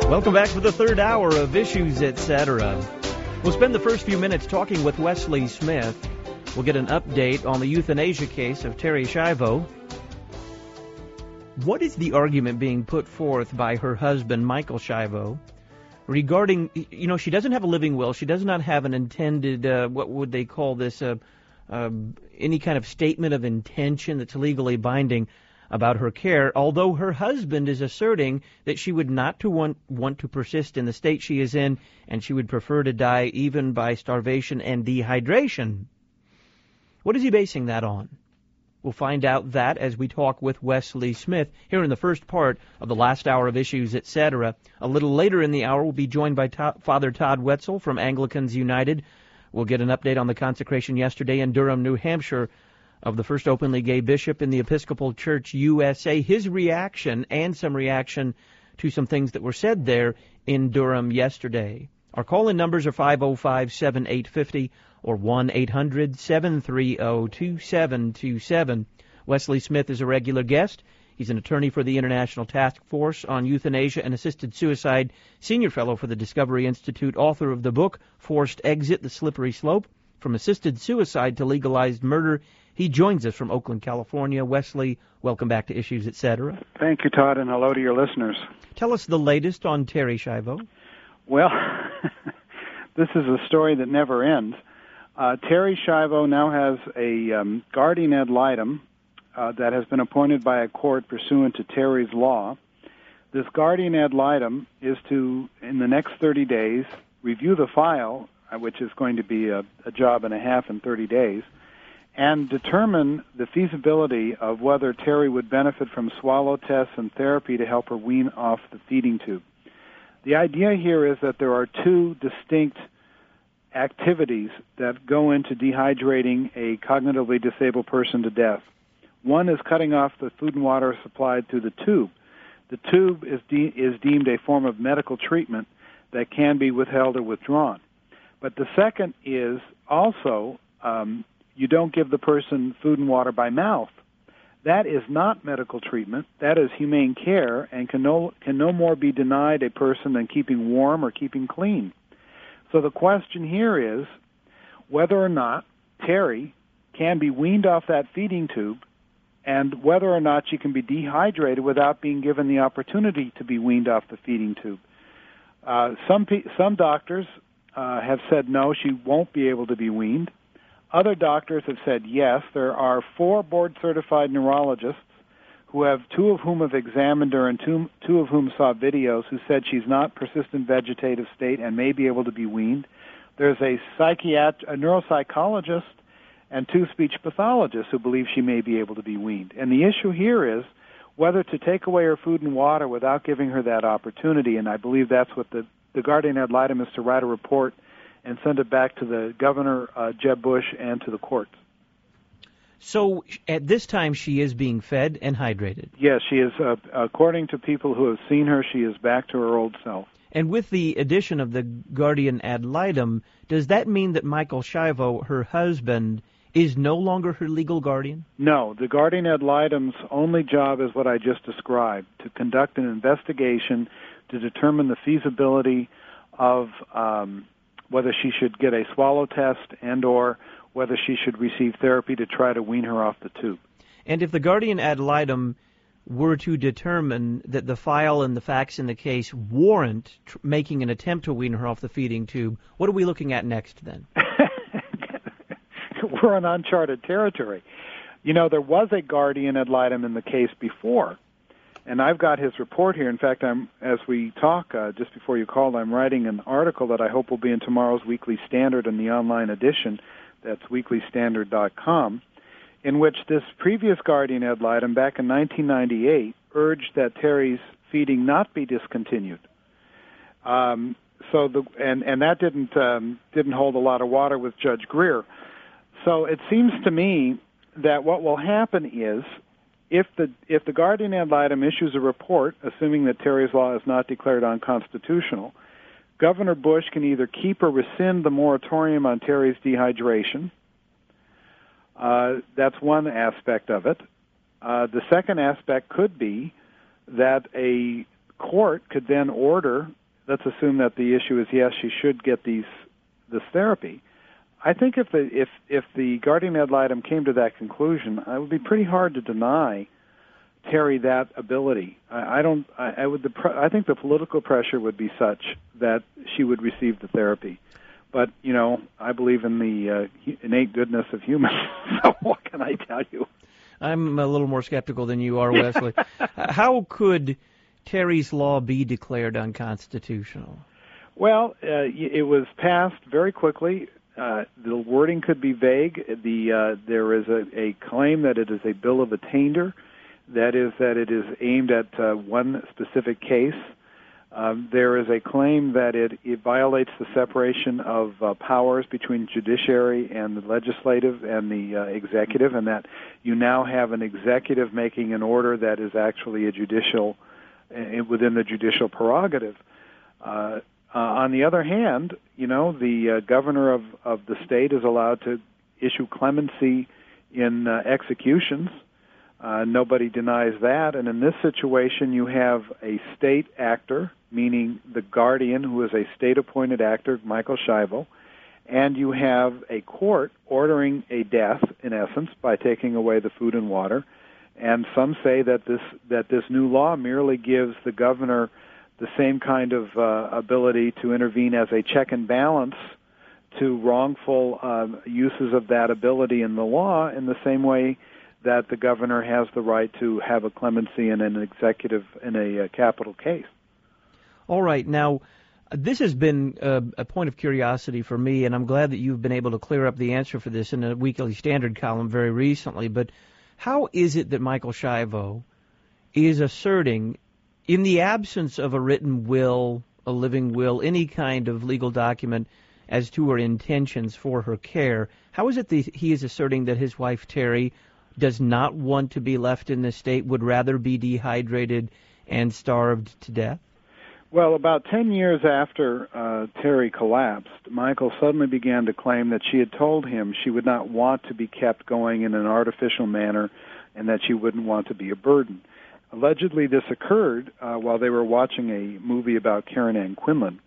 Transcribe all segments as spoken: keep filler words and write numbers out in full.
Welcome back for the third hour of Issues, et cetera. We'll spend the first few minutes talking with Wesley Smith. We'll get an update on the euthanasia case of Terri Schiavo. What is the argument being put forth by her husband, Michael Schiavo, regarding, you know, she doesn't have a living will. She does not have an intended, uh, what would they call this, uh, uh, any kind of statement of intention that's legally binding about her care, although her husband is asserting that she would not to want, want to persist in the state she is in, and she would prefer to die even by starvation and dehydration. What is he basing that on? We'll find out that as we talk with Wesley Smith here in the first part of the last hour of Issues, et cetera. A little later in the hour, we'll be joined by to- Father Todd Wetzel from Anglicans United. We'll get an update on the consecration yesterday in Durham, New Hampshire, of the first openly gay bishop in the Episcopal Church U S A, his reaction and some reaction to some things that were said there in Durham yesterday. Our call-in numbers are five oh five, seven eight five oh or one eight hundred, seven three zero, two seven two seven. Wesley Smith is a regular guest. He's an attorney for the International Task Force on Euthanasia and Assisted Suicide, senior fellow for the Discovery Institute, author of the book Forced Exit, The Slippery Slope, From Assisted Suicide to Legalized Murder. He joins us from Oakland, California. Wesley, welcome back to Issues, et cetera. Thank you, Todd, and hello to your listeners. Tell us the latest on Terri Schiavo. Well, this is a story that never ends. Uh, Terri Schiavo now has a um, guardian ad litem uh, that has been appointed by a court pursuant to Terri's law. This guardian ad litem is to, in the next thirty days, review the file, uh, which is going to be a, a job and a half in thirty days, and determine the feasibility of whether Terri would benefit from swallow tests and therapy to help her wean off the feeding tube. The idea here is that there are two distinct activities that go into dehydrating a cognitively disabled person to death. One is cutting off the food and water supplied through the tube. The tube is, de- is deemed a form of medical treatment that can be withheld or withdrawn. But the second is also um, you don't give the person food and water by mouth. That is not medical treatment. That is humane care and can no, can no more be denied a person than keeping warm or keeping clean. So the question here is whether or not Terri can be weaned off that feeding tube and whether or not she can be dehydrated without being given the opportunity to be weaned off the feeding tube. Uh, some, pe- some doctors uh, have said no, she won't be able to be weaned. Other doctors have said yes. There are four board-certified neurologists who have, two of whom have examined her and two, two of whom saw videos who said she's not persistent vegetative state and may be able to be weaned. There's a, psychiat- a neuropsychologist and two speech pathologists who believe she may be able to be weaned. And the issue here is whether to take away her food and water without giving her that opportunity, and I believe that's what the, the guardian ad litem is to write a report and send it back to the governor, uh, Jeb Bush, and to the courts. So at this time, she is being fed and hydrated? Yes, she is. Uh, according to people who have seen her, she is back to her old self. And with the addition of the guardian ad litem, does that mean that Michael Schiavo, her husband, is no longer her legal guardian? No. The guardian ad litem's only job is what I just described, to conduct an investigation to determine the feasibility of um, whether she should get a swallow test and or whether she should receive therapy to try to wean her off the tube. And if the guardian ad litem were to determine that the file and the facts in the case warrant tr- making an attempt to wean her off the feeding tube, what are we looking at next then? We're on uncharted territory. You know, there was a guardian ad litem in the case before, and I've got his report here. In fact, I'm as we talk, uh, just before you called, I'm writing an article that I hope will be in tomorrow's Weekly Standard in the online edition. That's weekly standard dot com, in which this previous guardian ad litem back in nineteen ninety-eight urged that Terri's feeding not be discontinued. Um, so the and, and that didn't um, didn't hold a lot of water with Judge Greer. So it seems to me that what will happen is if the if the guardian ad litem issues a report, assuming that Terri's law is not declared unconstitutional, Governor Bush can either keep or rescind the moratorium on Terri's dehydration. Uh, that's one aspect of it. Uh, the second aspect could be that a court could then order, let's assume that the issue is yes, she should get these this therapy. I think if the if if the guardian ad litem came to that conclusion, it would be pretty hard to deny Terry that ability. I, I don't. I, I would. The I think the political pressure would be such that she would receive the therapy. But you know, I believe in the uh, innate goodness of humans. So what can I tell you? I'm a little more skeptical than you are, Wesley. How could Terry's law be declared unconstitutional? Well, uh, it was passed very quickly. Uh, the wording could be vague. The uh, there is a, a claim that it is a bill of attainder. That is, that it is aimed at uh, one specific case. Um, there is a claim that it, it violates the separation of uh, powers between judiciary and the legislative and the uh, executive, and that you now have an executive making an order that is actually a judicial, uh, within the judicial prerogative. Uh, uh, on the other hand, you know, the uh, governor of, of the state is allowed to issue clemency in uh, executions. Uh, nobody denies that. And in this situation, you have a state actor, meaning the guardian, who is a state-appointed actor, Michael Schiavo, and you have a court ordering a death, in essence, by taking away the food and water. And some say that this that this new law merely gives the governor the same kind of uh, ability to intervene as a check and balance to wrongful uh, uses of that ability in the law, in the same way that the governor has the right to have a clemency in an executive in a uh, capital case. All right. Now, this has been uh, a point of curiosity for me, and I'm glad that you've been able to clear up the answer for this in a Weekly Standard column very recently. But how is it that Michael Schiavo is asserting, in the absence of a written will, a living will, any kind of legal document as to her intentions for her care, how is it that he is asserting that his wife, Terry, does not want to be left in this state, would rather be dehydrated and starved to death? Well, about ten years after uh, Terry collapsed, Michael suddenly began to claim that she had told him she would not want to be kept going in an artificial manner and that she wouldn't want to be a burden. Allegedly, this occurred uh, while they were watching a movie about Karen Ann Quinlan,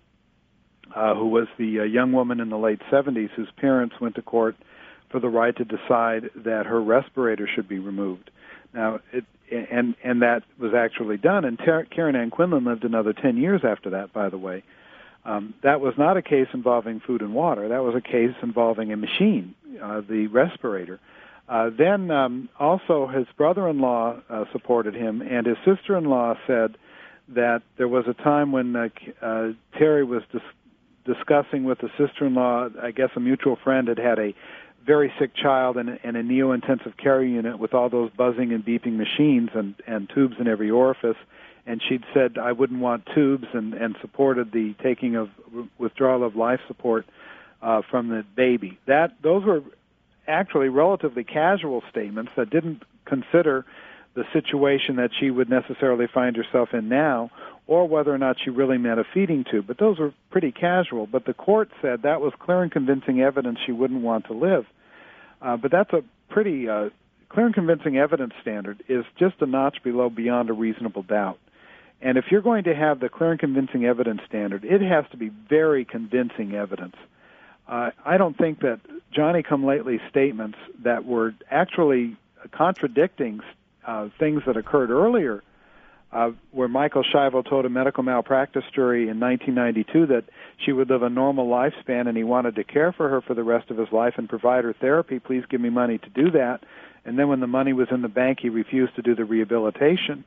uh, who was the uh, young woman in the late seventies whose parents went to court for the right to decide that her respirator should be removed. Now, it, and and that was actually done. And Ter- Karen Ann Quinlan lived another ten years after that, by the way. Um, that was not a case involving food and water. That was a case involving a machine, uh, the respirator. Uh, then um, also his brother-in-law uh, supported him, and his sister-in-law said that there was a time when uh, uh, Terry was dis- discussing with the sister-in-law, I guess a mutual friend had had a very sick child in a, in a neo-intensive care unit with all those buzzing and beeping machines and, and tubes in every orifice, and she'd said, I wouldn't want tubes, and, and supported the taking of withdrawal of life support uh, from the baby. That Those were actually relatively casual statements that didn't consider the situation that she would necessarily find herself in now, or whether or not she really meant a feeding tube. But those were pretty casual. But the court said that was clear and convincing evidence she wouldn't want to live. Uh, but that's a pretty uh, clear and convincing evidence standard is just a notch below beyond a reasonable doubt. And if you're going to have the clear and convincing evidence standard, it has to be very convincing evidence. Uh, I don't think that Johnny-come-lately statements that were actually contradicting uh, things that occurred earlier, uh, where Michael Schiavo told a medical malpractice jury in nineteen ninety-two that she would live a normal lifespan and he wanted to care for her for the rest of his life and provide her therapy, please give me money to do that. And then when the money was in the bank, he refused to do the rehabilitation.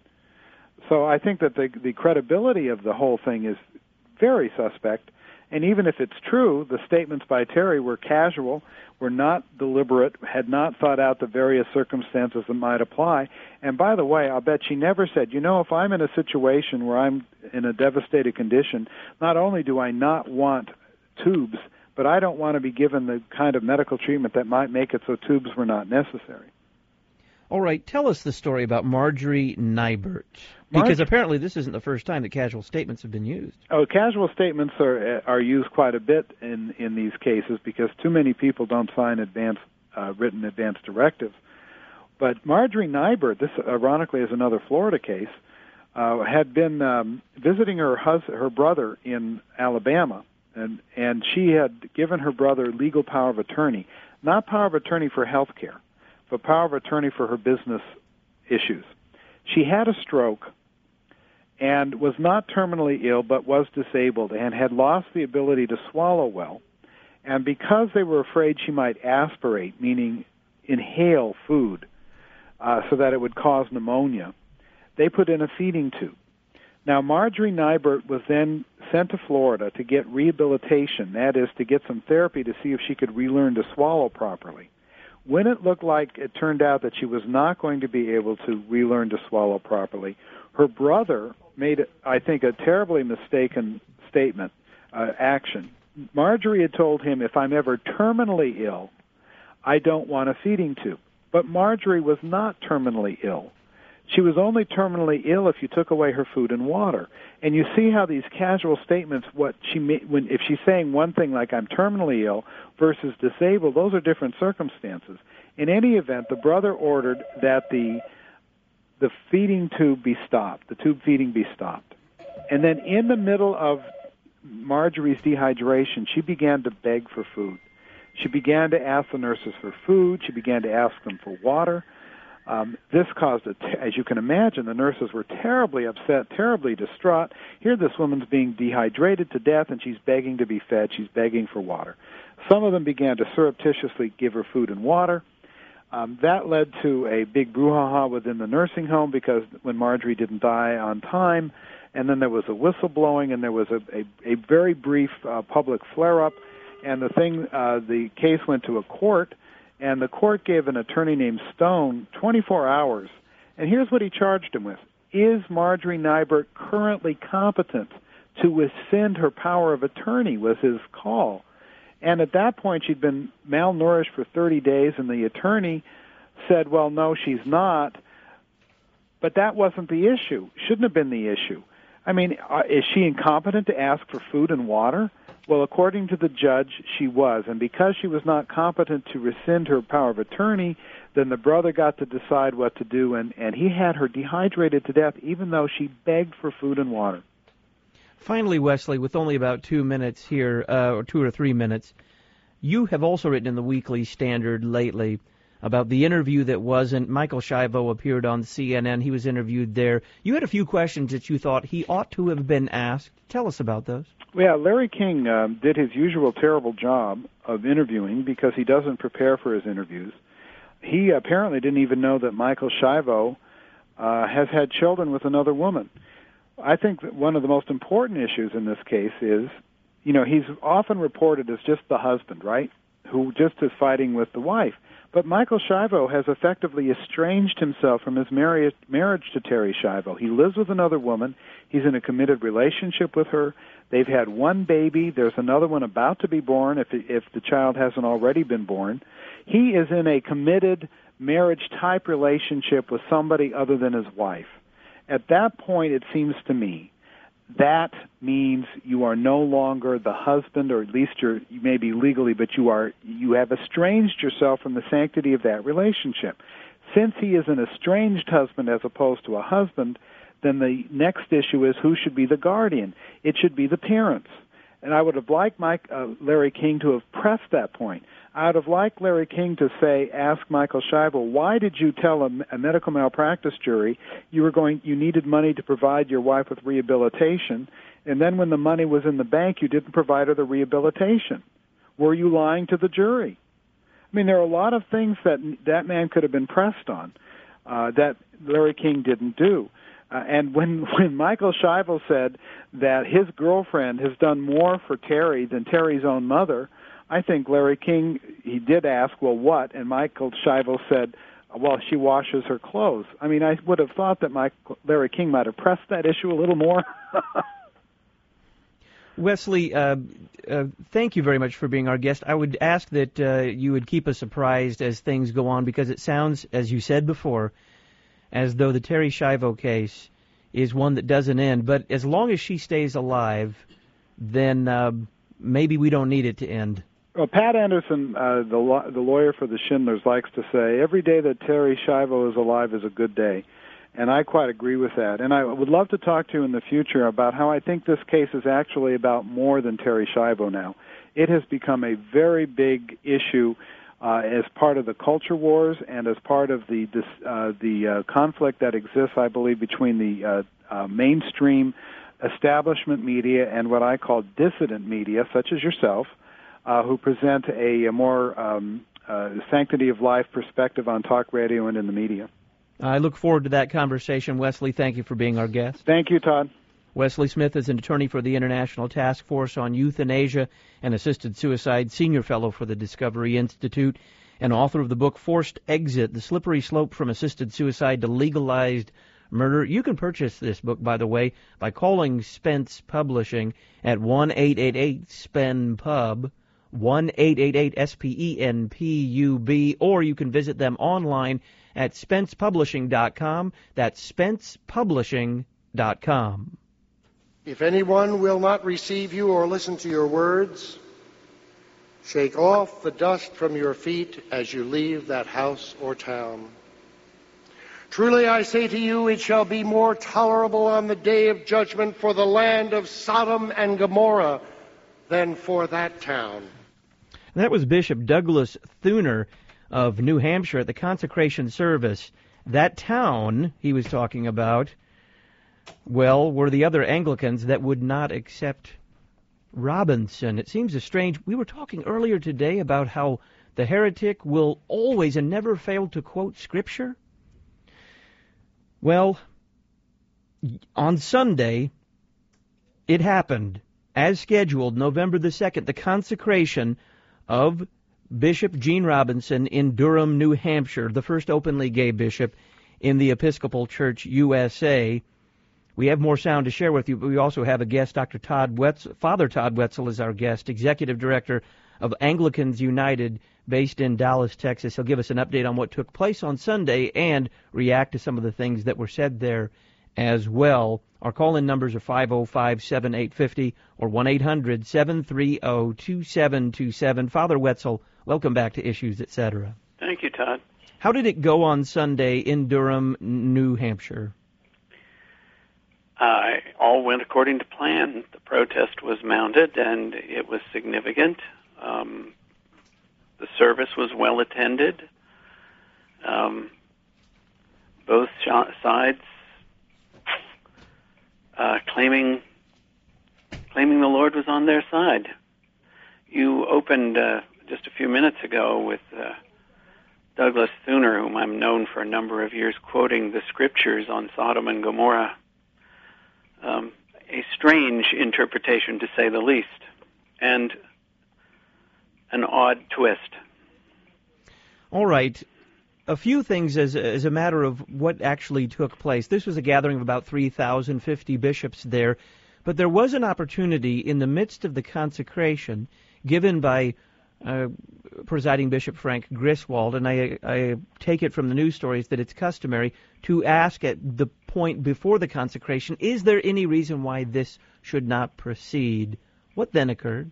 So I think that the, the credibility of the whole thing is very suspect. And even if it's true, the statements by Terry were casual, were not deliberate, had not thought out the various circumstances that might apply. And by the way, I'll bet she never said, you know, if I'm in a situation where I'm in a devastated condition, not only do I not want tubes, but I don't want to be given the kind of medical treatment that might make it so tubes were not necessary. All right, tell us the story about Marjorie Nybert, because Marge- apparently this isn't the first time that casual statements have been used. Oh, casual statements are are used quite a bit in, in these cases because too many people don't sign advance uh, written advance directives. But Marjorie Nybert, this ironically is another Florida case, uh, had been um, visiting her hus- her brother in Alabama, and and she had given her brother legal power of attorney, not power of attorney for health care, but power of attorney for her business issues. She had a stroke and was not terminally ill, but was disabled and had lost the ability to swallow well. And because they were afraid she might aspirate, meaning inhale food, uh, so that it would cause pneumonia, they put in a feeding tube. Now, Marjorie Nybert was then sent to Florida to get rehabilitation, that is, to get some therapy to see if she could relearn to swallow properly. When it looked like it turned out that she was not going to be able to relearn to swallow properly, her brother made, I think, a terribly mistaken statement, uh, action. Marjorie had told him, if I'm ever terminally ill, I don't want a feeding tube. But Marjorie was not terminally ill. She was only terminally ill if you took away her food and water. And you see how these casual statements, what she when if she's saying one thing like I'm terminally ill versus disabled, those are different circumstances. In any event, the brother ordered that the the feeding tube be stopped, the tube feeding be stopped. And then in the middle of Marjorie's dehydration, she began to beg for food. She began to ask the nurses for food. She began to ask them for water. Um, this caused, a t- as you can imagine, the nurses were terribly upset, terribly distraught. Here this woman's being dehydrated to death, and she's begging to be fed. She's begging for water. Some of them began to surreptitiously give her food and water. Um, that led to a big brouhaha within the nursing home because when Marjorie didn't die on time, and then there was a whistleblowing, and there was a, a, a very brief uh, public flare-up, and the thing, uh, the case went to a court, and the court gave an attorney named Stone twenty-four hours. And here's what he charged him with. Is Marjorie Nybert currently competent to rescind her power of attorney was his call. And at that point, she'd been malnourished for thirty days, and the attorney said, well, no, she's not. But that wasn't the issue. Shouldn't have been the issue. I mean, uh, is she incompetent to ask for food and water? Well, according to the judge, she was. And because she was not competent to rescind her power of attorney, then the brother got to decide what to do, and, and he had her dehydrated to death even though she begged for food and water. Finally, Wesley, with only about two minutes here, uh, or two or three minutes, you have also written in the Weekly Standard lately about the interview that wasn't. Michael Schiavo appeared on C N N. He was interviewed there. You had a few questions that you thought he ought to have been asked. Tell us about those. Yeah, Larry King uh, did his usual terrible job of interviewing because he doesn't prepare for his interviews. He apparently didn't even know that Michael Schiavo uh, has had children with another woman. I think that one of the most important issues in this case is, you know, he's often reported as just the husband, right, who just is fighting with the wife. But Michael Schiavo has effectively estranged himself from his marriage, marriage to Terri Schiavo. He lives with another woman. He's in a committed relationship with her. They've had one baby. There's another one about to be born if if the child hasn't already been born. He is in a committed marriage-type relationship with somebody other than his wife. At that point, it seems to me, that means you are no longer the husband, or at least you're, you may be legally, but you are you have estranged yourself from the sanctity of that relationship. Since he is an estranged husband as opposed to a husband, then the next issue is who should be the guardian. It should be the parents. And I would have liked Mike, uh, Larry King to have pressed that point. I would have liked Larry King to say, ask Michael Schiavo, why did you tell a, a medical malpractice jury you were going, you needed money to provide your wife with rehabilitation, and then when the money was in the bank, you didn't provide her the rehabilitation? Were you lying to the jury? I mean, there are a lot of things that that man could have been pressed on uh, that Larry King didn't do. Uh, and when, when Michael Schiavo said that his girlfriend has done more for Terri than Terri's own mother, I think Larry King, he did ask, well, what? And Michael Schiavo said, well, she washes her clothes. I mean, I would have thought that Mike, Larry King might have pressed that issue a little more. Wesley, uh, uh, thank you very much for being our guest. I would ask that uh, you would keep us apprised as things go on, because it sounds, as you said before, as though the Terri Schiavo case is one that doesn't end. But as long as she stays alive, then uh, maybe we don't need it to end. Well, Pat Anderson, uh, the lo- the lawyer for the Schindlers, likes to say, every day that Terri Schiavo is alive is a good day. And I quite agree with that. And I would love to talk to you in the future about how I think this case is actually about more than Terri Schiavo now. It has become a very big issue uh, as part of the culture wars and as part of the this, uh, the uh, conflict that exists, I believe, between the uh, uh, mainstream establishment media and what I call dissident media, such as yourself, uh, who present a, a more um, uh, sanctity of life perspective on talk radio and in the media. I look forward to that conversation. Wesley, thank you for being our guest. Thank you, Todd. Wesley Smith is an attorney for the International Task Force on Euthanasia and Assisted Suicide, senior fellow for the Discovery Institute, and author of the book Forced Exit, The Slippery Slope from Assisted Suicide to Legalized Murder. You can purchase this book, by the way, by calling Spence Publishing at one eight eight eight S P E N P U B, one eight eight eight S P E N P U B, or you can visit them online at spence publishing dot com. That's spence publishing dot com. If anyone will not receive you or listen to your words, shake off the dust from your feet as you leave that house or town. Truly I say to you, it shall be more tolerable on the day of judgment for the land of Sodom and Gomorrah than for that town. That was Bishop Douglas Thuner of New Hampshire at the consecration service. That town he was talking about, well, were the other Anglicans that would not accept Robinson. It seems a strange... We were talking earlier today about how the heretic will always and never fail to quote Scripture. Well, on Sunday, it happened, as scheduled, November the second, the consecration of Bishop Gene Robinson in Durham, New Hampshire, the first openly gay bishop in the Episcopal Church U S A. We have more sound to share with you, but we also have a guest. Doctor Todd Wetzel, Father Todd Wetzel is our guest, Executive Director of Anglicans United, based in Dallas, Texas. He'll give us an update on what took place on Sunday and react to some of the things that were said there as well. Our call-in numbers are five oh five, seven eight five oh or one eight hundred, seven three zero, two seven two seven. Father Wetzel, welcome back to Issues, et cetera. Thank you, Todd. How did it go on Sunday in Durham, New Hampshire? Uh, all went according to plan. The protest was mounted, and it was significant. Um, the service was well attended. Um, both sh- sides uh, claiming claiming the Lord was on their side. You opened uh, just a few minutes ago with uh, Douglas Thuner, whom I'm known for a number of years, quoting the Scriptures on Sodom and Gomorrah. Um, a strange interpretation, to say the least, and an odd twist. All right. A few things as, as a matter of what actually took place. This was a gathering of about three thousand fifty bishops there, but there was an opportunity in the midst of the consecration given by uh, presiding Bishop Frank Griswold, and I, I take it from the news stories that it's customary to ask at the point before the consecration, is there any reason why this should not proceed? What then occurred?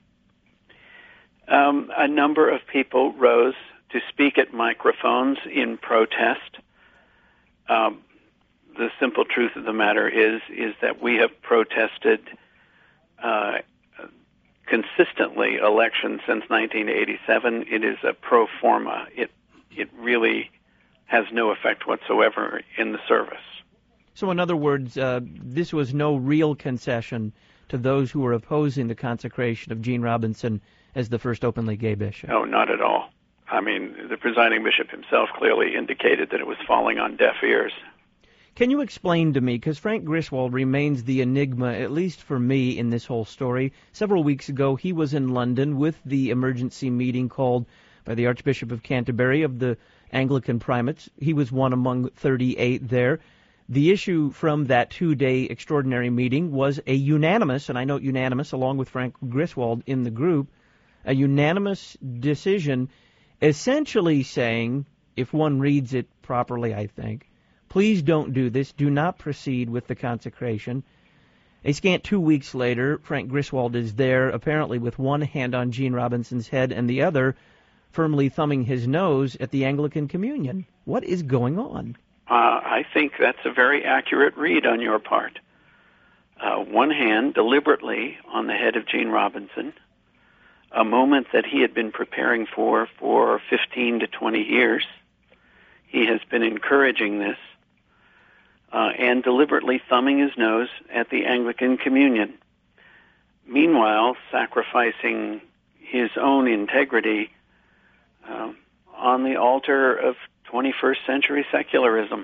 Um, a number of people rose to speak at microphones in protest. Um, the simple truth of the matter is is that we have protested uh, consistently elections since nineteen eighty-seven. It is a pro forma. It it really has no effect whatsoever in the service. So in other words, uh, this was no real concession to those who were opposing the consecration of Gene Robinson as the first openly gay bishop? No, not at all. I mean, the presiding bishop himself clearly indicated that it was falling on deaf ears. Can you explain to me, because Frank Griswold remains the enigma, at least for me, in this whole story. Several weeks ago, he was in London with the emergency meeting called by the Archbishop of Canterbury of the Anglican primates. He was one among thirty-eight there. The issue from that two-day extraordinary meeting was a unanimous, and I note unanimous along with Frank Griswold in the group, a unanimous decision essentially saying, if one reads it properly, I think, please don't do this. Do not proceed with the consecration. A scant two weeks later, Frank Griswold is there, apparently with one hand on Gene Robinson's head and the other firmly thumbing his nose at the Anglican Communion. What is going on? I think that's a very accurate read on your part. Uh, one hand deliberately on the head of Gene Robinson, a moment that he had been preparing for for fifteen to twenty years. He has been encouraging this uh, and deliberately thumbing his nose at the Anglican Communion. Meanwhile, sacrificing his own integrity uh, on the altar of twenty-first century secularism.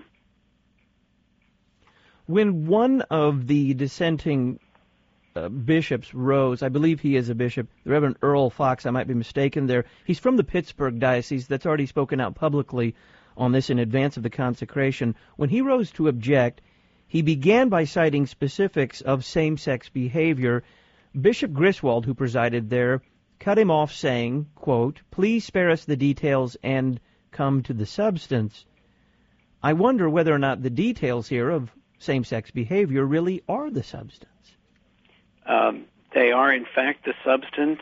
When one of the dissenting uh, bishops rose, I believe he is a bishop, the Reverend Earl Fox, I might be mistaken there, he's from the Pittsburgh Diocese that's already spoken out publicly on this in advance of the consecration. When he rose to object, he began by citing specifics of same-sex behavior. Bishop Griswold, who presided there, cut him off saying, quote, "Please spare us the details and come to the substance." I wonder whether or not the details here of same-sex behavior really are the substance. Um, they are, in fact, the substance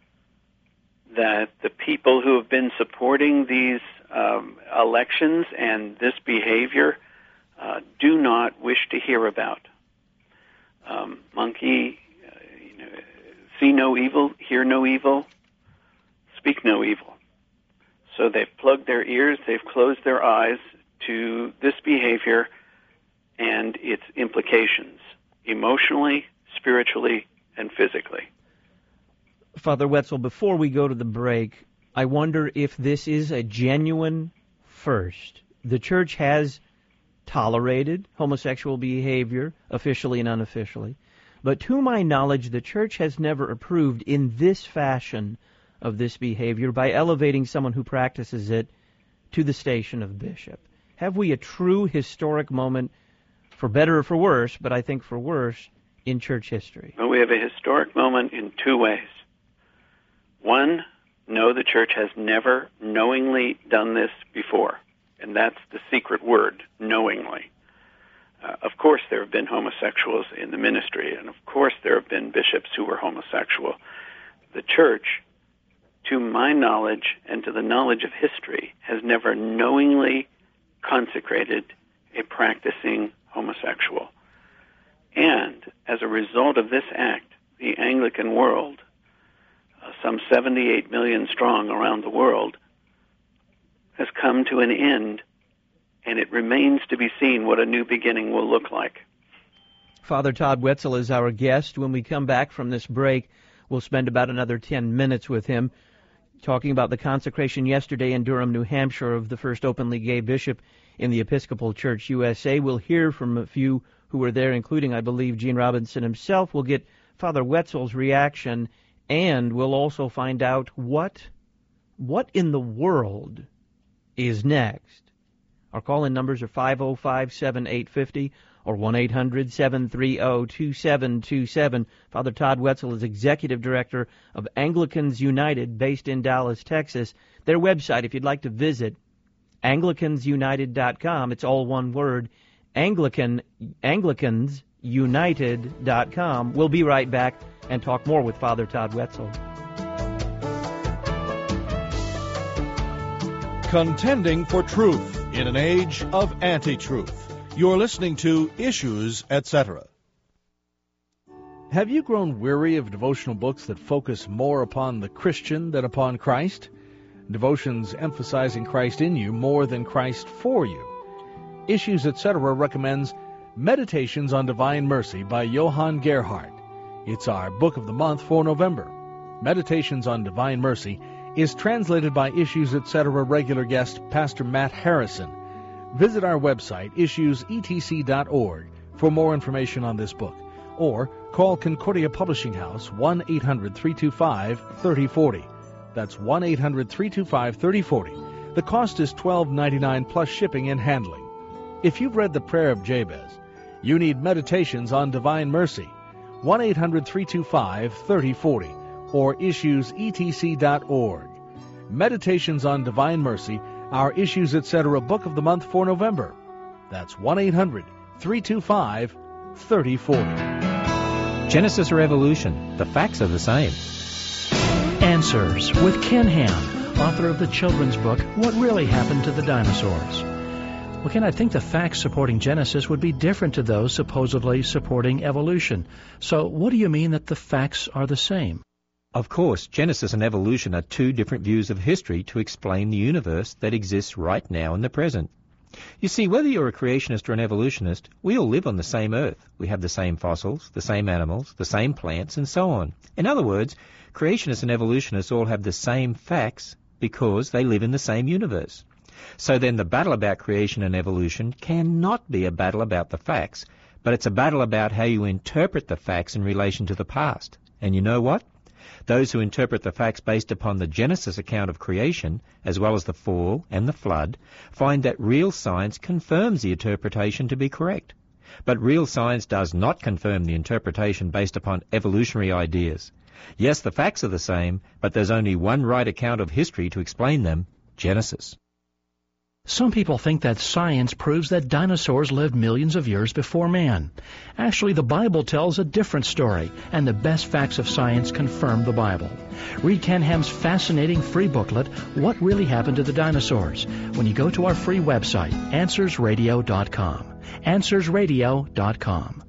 that the people who have been supporting these um, elections and this behavior uh, do not wish to hear about. Um, Monkey, uh, you know, see no evil, hear no evil, speak no evil. So they've plugged their ears, they've closed their eyes to this behavior and its implications, emotionally, spiritually, and physically. Father Wetzel, before we go to the break, I wonder if this is a genuine first. The Church has tolerated homosexual behavior, officially and unofficially, but to my knowledge, the Church has never approved in this fashion of this behavior by elevating someone who practices it to the station of bishop. Have we a true historic moment, for better or for worse, but I think for worse, in church history? Well, we have a historic moment in two ways. One, no, the Church has never knowingly done this before, and that's the secret word, knowingly. Uh, of course there have been homosexuals in the ministry, and of course there have been bishops who were homosexual. The Church, to my knowledge and to the knowledge of history, has never knowingly consecrated a practicing homosexual. And as a result of this act, the Anglican world, uh, some seventy-eight million strong around the world, has come to an end, and it remains to be seen what a new beginning will look like. Father Todd Wetzel is our guest. When we come back from this break, we'll spend about another ten minutes with him talking about the consecration yesterday in Durham, New Hampshire, of the first openly gay bishop in the Episcopal Church U S A. We'll hear from a few who were there, including, I believe, Gene Robinson himself. We'll get Father Wetzel's reaction, and we'll also find out what, what in the world is next. Our call-in numbers are five oh five, seven eight five oh or one eight hundred, seven three oh, two seven two seven. Father Todd Wetzel is Executive Director of Anglicans United, based in Dallas, Texas. Their website, if you'd like to visit, anglicans united dot com. It's all one word, Anglican, anglicans united dot com. We'll be right back and talk more with Father Todd Wetzel. Contending for truth in an age of anti-truth. You're listening to Issues, et cetera. Have you grown weary of devotional books that focus more upon the Christian than upon Christ? Devotions emphasizing Christ in you more than Christ for you. Issues, et cetera recommends Meditations on Divine Mercy by Johann Gerhardt. It's our book of the month for November. Meditations on Divine Mercy is translated by Issues, et cetera regular guest Pastor Matt Harrison. Visit our website, issues e t c dot org, for more information on this book, or call Concordia Publishing House one eight hundred, three two five, three oh four oh. That's one eight hundred, three two five, three oh four oh. The cost is twelve ninety-nine plus shipping and handling. If you've read the prayer of Jabez, you need Meditations on Divine Mercy, one eight hundred, three two five, three oh four oh, or issues e t c dot org. Meditations on Divine Mercy, our Issues, et cetera book of the month for November. That's one eight hundred, three two five, three oh four oh. Genesis or Evolution? The facts are the same. Answers with Ken Ham, author of the children's book, What Really Happened to the Dinosaurs. Well, Ken, I think the facts supporting Genesis would be different to those supposedly supporting evolution. So what do you mean that the facts are the same? Of course, Genesis and evolution are two different views of history to explain the universe that exists right now in the present. You see, whether you're a creationist or an evolutionist, we all live on the same earth. We have the same fossils, the same animals, the same plants, and so on. In other words, creationists and evolutionists all have the same facts because they live in the same universe. So then the battle about creation and evolution cannot be a battle about the facts, but it's a battle about how you interpret the facts in relation to the past. And you know what? Those who interpret the facts based upon the Genesis account of creation, as well as the fall and the flood, find that real science confirms the interpretation to be correct. But real science does not confirm the interpretation based upon evolutionary ideas. Yes, the facts are the same, but there's only one right account of history to explain them, Genesis. Some people think that science proves that dinosaurs lived millions of years before man. Actually, the Bible tells a different story, and the best facts of science confirm the Bible. Read Ken Ham's fascinating free booklet, What Really Happened to the Dinosaurs, when you go to our free website, answers radio dot com. answers radio dot com.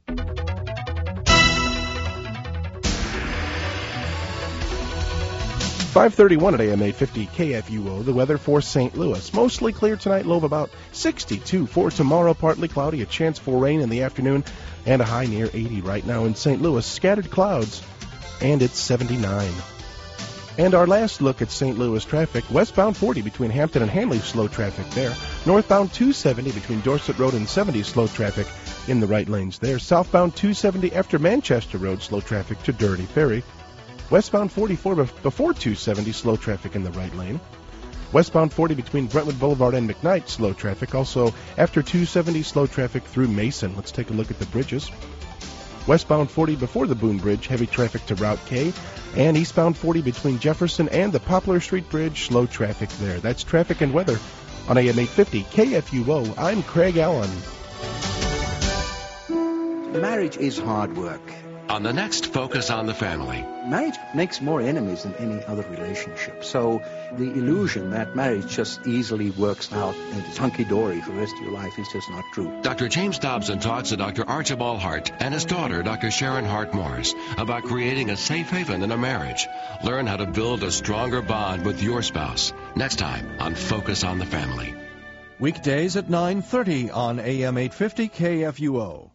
five thirty-one at A M eight fifty K F U O, the weather for Saint Louis. Mostly clear tonight, low of about sixty-two. For tomorrow, partly cloudy, a chance for rain in the afternoon, and a high near eighty right now in Saint Louis. Scattered clouds, and it's seventy-nine. And our last look at Saint Louis traffic, westbound forty between Hampton and Hanley, slow traffic there. Northbound two seventy between Dorset Road and seventy, slow traffic in the right lanes there. Southbound two seventy after Manchester Road, slow traffic to Dirty Ferry. Westbound forty-four before two seventy, slow traffic in the right lane. Westbound forty between Brentwood Boulevard and McKnight, slow traffic. Also, after two seventy, slow traffic through Mason. Let's take a look at the bridges. Westbound forty before the Boone Bridge, heavy traffic to Route K. And eastbound forty between Jefferson and the Poplar Street Bridge, slow traffic there. That's traffic and weather on A M eight fifty K F U O. I'm Craig Allen. Marriage is hard work. On the next Focus on the Family. Marriage makes more enemies than any other relationship. So the illusion that marriage just easily works out and it's hunky-dory for the rest of your life is just not true. Doctor James Dobson talks to Doctor Archibald Hart and his daughter, Doctor Sharon Hart Morris, about creating a safe haven in a marriage. Learn how to build a stronger bond with your spouse. Next time on Focus on the Family. Weekdays at nine thirty on A M eight fifty K F U O.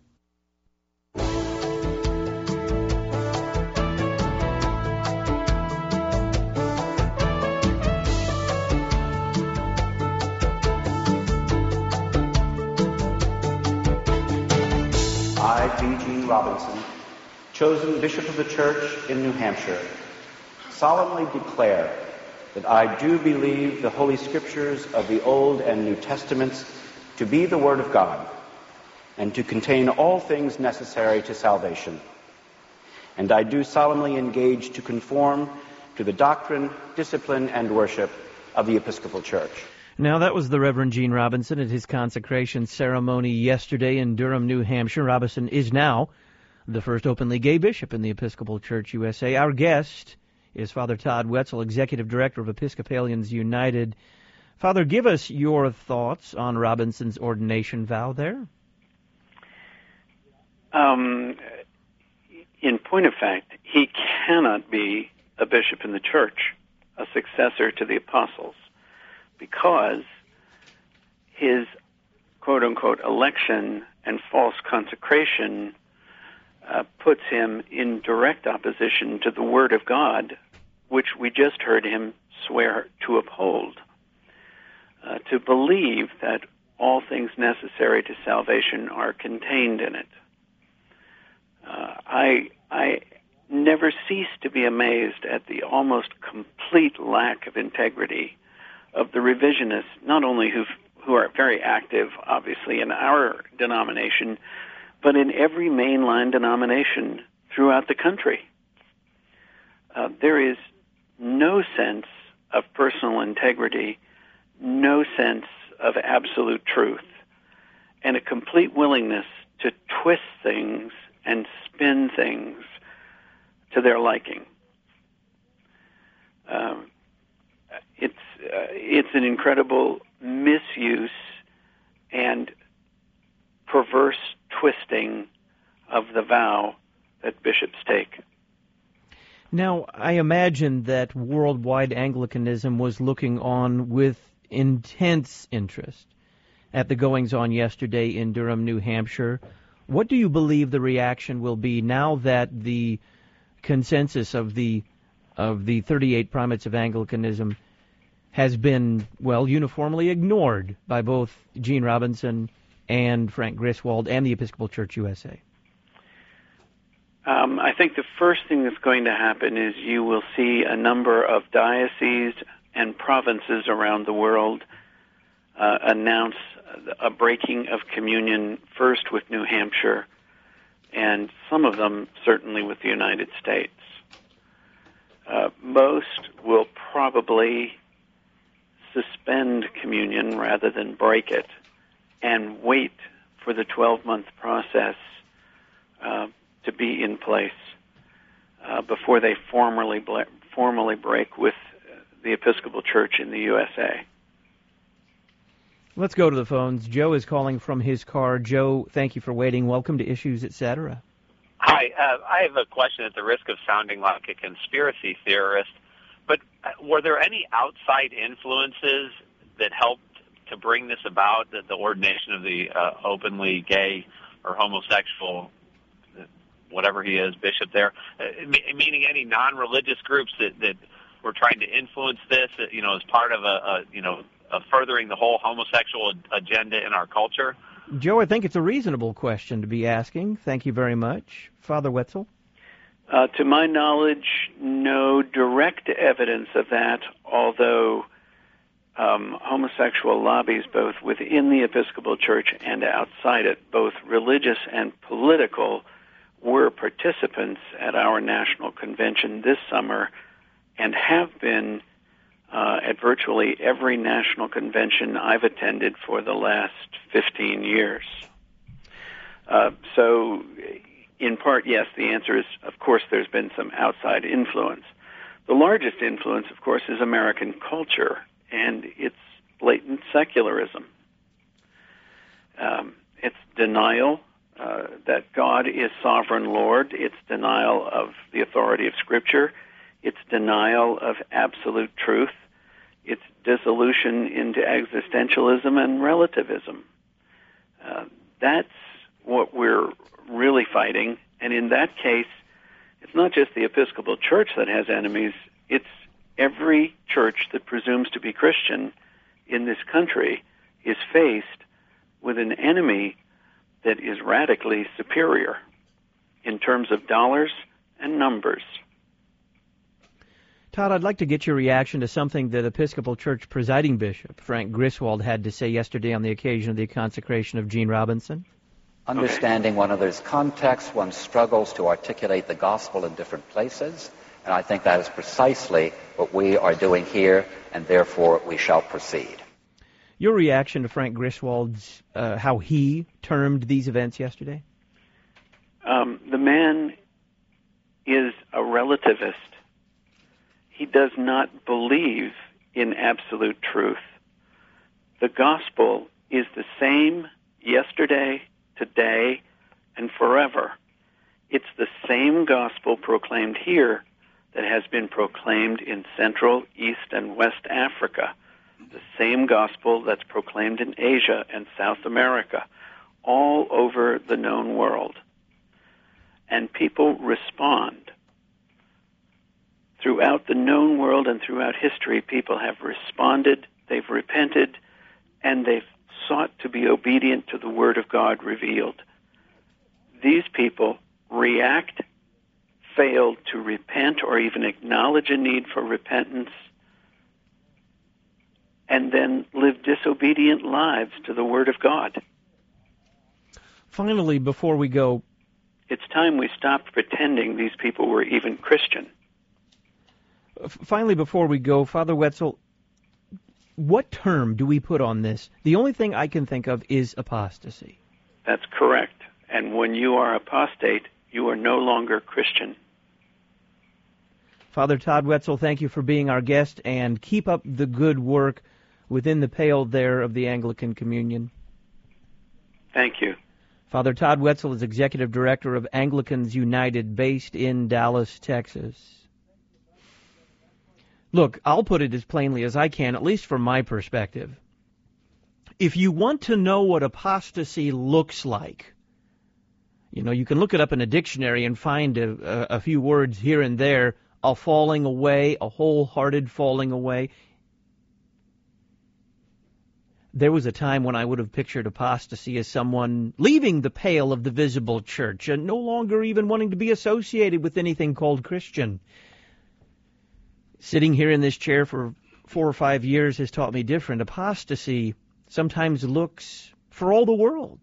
I, B G Robinson, chosen Bishop of the Church in New Hampshire, solemnly declare that I do believe the Holy Scriptures of the Old and New Testaments to be the Word of God and to contain all things necessary to salvation. And I do solemnly engage to conform to the doctrine, discipline, and worship of the Episcopal Church. Now, that was the Reverend Gene Robinson at his consecration ceremony yesterday in Durham, New Hampshire. Robinson is now the first openly gay bishop in the Episcopal Church U S A. Our guest is Father Todd Wetzel, Executive Director of Episcopalians United. Father, give us your thoughts on Robinson's ordination vow there. Um, in point of fact, he cannot be a bishop in the church, a successor to the apostles, because his quote-unquote election and false consecration uh, puts him in direct opposition to the Word of God, which we just heard him swear to uphold, uh, to believe that all things necessary to salvation are contained in it. Uh, I I never cease to be amazed at the almost complete lack of integrity of the revisionists, not only who who are very active, obviously, in our denomination, but in every mainline denomination throughout the country. Uh, there is no sense of personal integrity, no sense of absolute truth, and a complete willingness to twist things and spin things to their liking. Um, it's uh, it's an incredible misuse and perverse twisting of the vow that bishops take. Now, I imagine that worldwide Anglicanism was looking on with intense interest at the goings-on yesterday in Durham, New Hampshire. What do you believe the reaction will be now that the consensus of the of the thirty-eight primates of Anglicanism has been, well, uniformly ignored by both Gene Robinson and Frank Griswold and the Episcopal Church U S A? Um, I think the first thing that's going to happen is you will see a number of dioceses and provinces around the world uh, announce a breaking of communion, first with New Hampshire, and some of them certainly with the United States. Uh, most will probably suspend communion rather than break it and wait for the twelve-month process uh, to be in place uh, before they formally ble- formally break with the Episcopal Church in the U S A. Let's go to the phones. Joe is calling from his car. Joe, thank you for waiting. Welcome to Issues, et cetera. Hi, uh, I have a question at the risk of sounding like a conspiracy theorist, but were there any outside influences that helped to bring this about, that the ordination of the uh, openly gay or homosexual, whatever he is, bishop there, uh, meaning any non-religious groups that, that were trying to influence this, you know, as part of a, a you know, of furthering the whole homosexual agenda in our culture? Joe, I think it's a reasonable question to be asking. Thank you very much. Father Wetzel? Uh, to my knowledge, no direct evidence of that, although um, homosexual lobbies, both within the Episcopal Church and outside it, both religious and political, were participants at our national convention this summer and have been uh, at virtually every national convention I've attended for the last fifteen years. Uh, so, in part, yes, the answer is, of course, there's been some outside influence. The largest influence, of course, is American culture and its blatant secularism. Um, it's denial uh, that God is sovereign Lord. It's denial of the authority of Scripture. It's denial of absolute truth. It's dissolution into existentialism and relativism. Uh, that's what we're really fighting. And in that case, it's not just the Episcopal Church that has enemies. It's every church that presumes to be Christian in this country is faced with an enemy that is radically superior in terms of dollars and numbers. Todd, I'd like to get your reaction to something that Episcopal Church presiding bishop Frank Griswold had to say yesterday on the occasion of the consecration of Gene Robinson. Understanding one another's context, one struggles to articulate the gospel in different places, and I think that is precisely what we are doing here, and therefore we shall proceed. Your reaction to Frank Griswold's, uh, how he termed these events yesterday? Um, the man is a relativist. He does not believe in absolute truth. The gospel is the same yesterday, today, and forever. It's the same gospel proclaimed here that has been proclaimed in Central, East, and West Africa. The same gospel that's proclaimed in Asia and South America, all over the known world. And people respond. Throughout the known world and throughout history, people have responded, they've repented, and they've sought to be obedient to the Word of God revealed. These people react, fail to repent or even acknowledge a need for repentance, and then live disobedient lives to the Word of God. Finally, before we go, it's time we stopped pretending these people were even Christian. Finally, before we go, Father Wetzel, what term do we put on this? The only thing I can think of is apostasy. That's correct. And when you are apostate, you are no longer Christian. Father Todd Wetzel, thank you for being our guest, and keep up the good work within the pale there of the Anglican Communion. Thank you. Father Todd Wetzel is Executive Director of Anglicans United, based in Dallas, Texas. Look, I'll put it as plainly as I can, at least from my perspective. If you want to know what apostasy looks like, you know, you can look it up in a dictionary and find a, a, a few words here and there, a falling away, a wholehearted falling away. There was a time when I would have pictured apostasy as someone leaving the pale of the visible church and no longer even wanting to be associated with anything called Christian. Sitting here in this chair for four or five years has taught me different. Apostasy sometimes looks, for all the world,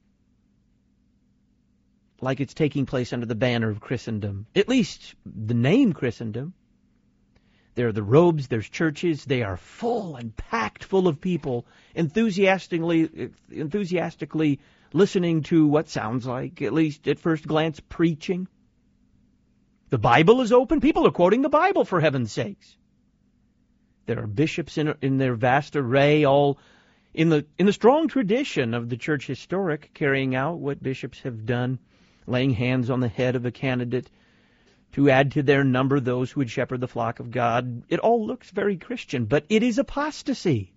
like it's taking place under the banner of Christendom. At least the name Christendom. There are the robes, there's churches, they are full and packed full of people enthusiastically enthusiastically listening to what sounds like, at least at first glance, preaching. The Bible is open. People are quoting the Bible, for heaven's sakes. There are bishops in, in their vast array, all in the in the strong tradition of the church historic, carrying out what bishops have done, laying hands on the head of a candidate to add to their number those who would shepherd the flock of God. It all looks very Christian, but it is apostasy.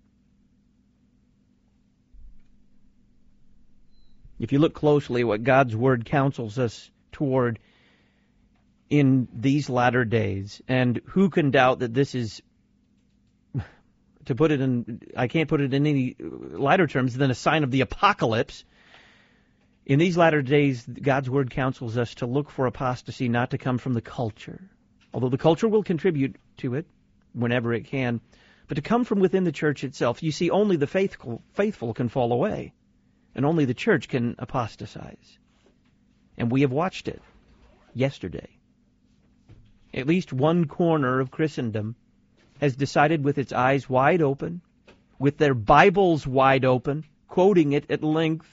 If you look closely at what God's Word counsels us toward in these latter days, and who can doubt that this is, to put it in, I can't put it in any lighter terms than a sign of the apocalypse. In these latter days, God's Word counsels us to look for apostasy not to come from the culture, although the culture will contribute to it whenever it can, but to come from within the church itself. You see, only the faithful, faithful can fall away, and only the church can apostatize. And we have watched it yesterday. At least one corner of Christendom has decided, with its eyes wide open, with their Bibles wide open, quoting it at length,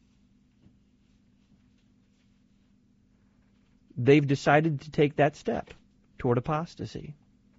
they've decided to take that step toward apostasy.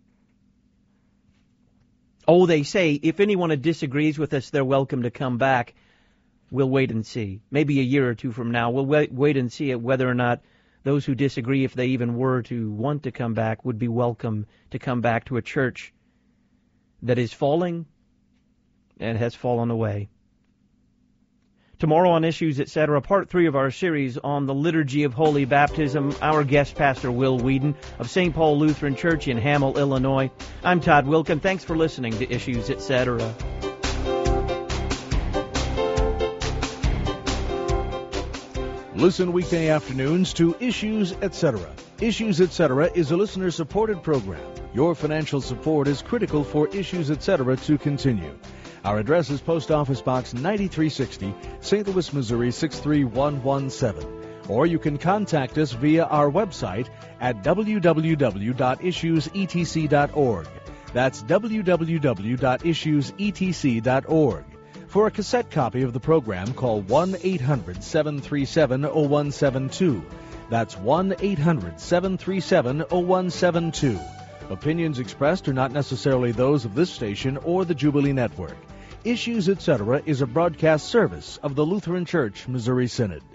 Oh, they say, if anyone disagrees with us, they're welcome to come back. We'll wait and see. Maybe a year or two from now, we'll wait, wait and see whether or not those who disagree, if they even were to want to come back, would be welcome to come back to a church that is falling and has fallen away. Tomorrow on Issues, et cetera, part three of our series on the Liturgy of Holy Baptism, our guest pastor, Will Whedon of Saint Paul Lutheran Church in Hamel, Illinois. I'm Todd Wilkin. Thanks for listening to Issues, et cetera. Listen weekday afternoons to Issues, et cetera. Issues, et cetera is a listener-supported program. Your financial support is critical for Issues, et cetera to continue. Our address is Post Office Box ninety-three sixty, Saint Louis, Missouri six three one one seven. Or you can contact us via our website at w w w dot issues e t c dot org. That's w w w dot issues e t c dot org. For a cassette copy of the program, call one eight hundred seven three seven zero one seven two. That's one eight hundred seven three seven zero one seven two. Opinions expressed are not necessarily those of this station or the Jubilee Network. Issues, et cetera is a broadcast service of the Lutheran Church Missouri Synod.